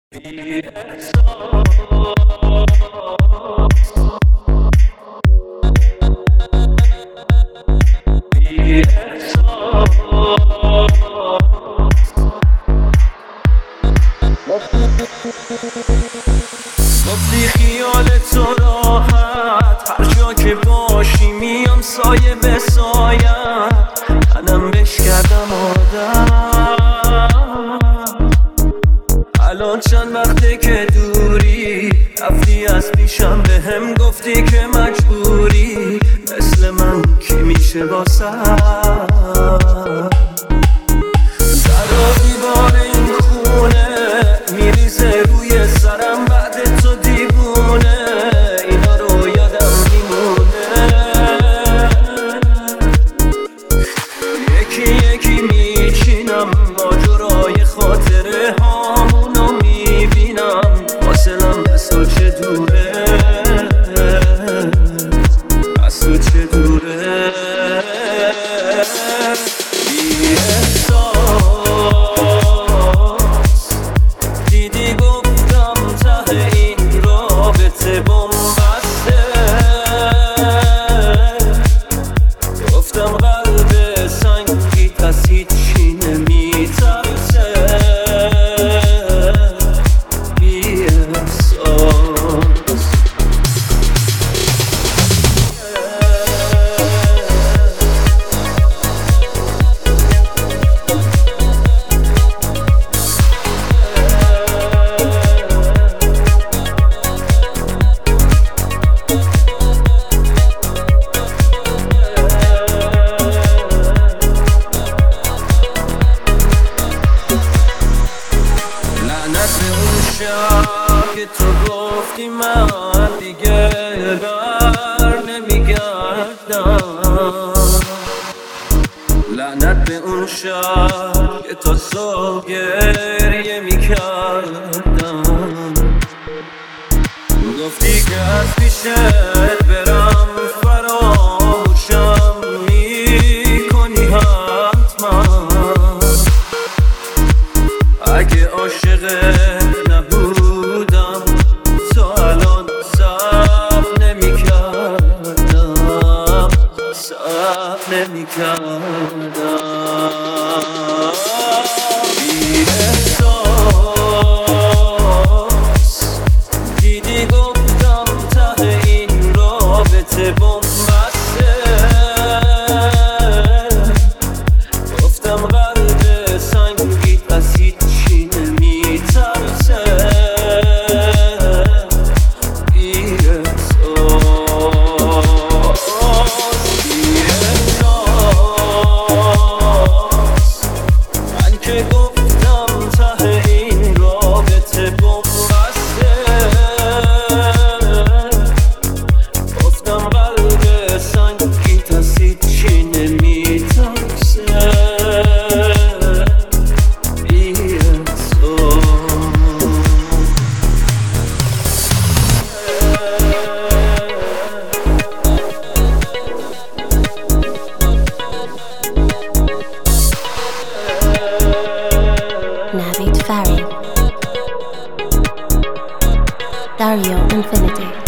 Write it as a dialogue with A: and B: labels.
A: گفتی خیال تو راحت، هر جا که باشی میام سایه به سایم. منم بش کردم آدم، الان چند وقته که دوری، رفتی از پیشم به هم گفتی که مجبوری. مثل من کی میشه واسم؟ در و دیوار این خونه میریزه روی سرم، بعد تو دیوونه اینا رو یادم میمونه. یکی یکی میچینم ماجرای خاطره هامونو میبینم، فاصلم از تو چه دوره، از تو چه دوره. دیدی گفتم ته این رابطه بن‌بسته، گفتم قلب سنگیت از هیچی نمیترسه. بی‌احساس که تو گفتی من دیگه بر نمیگردم، لعنت به اون شب که تا صبح گریه میکردم. گفتی که از پیشت برم فراموشم میکنی حتما، اگه عاشقت نبودم تو الان صبر نمیکردم، صبر نمیکردم. بی‌احساس دیدی گفتم ته این رابطه بن‌بسته، گفتم قلب سنگیت از هیچی نمیترسه. من که گفتم ته این رابطه بن‌بسته، گفتم قلب سنگیت از هیچی نمیترسه.
B: Navid Farid, Dario Infinity.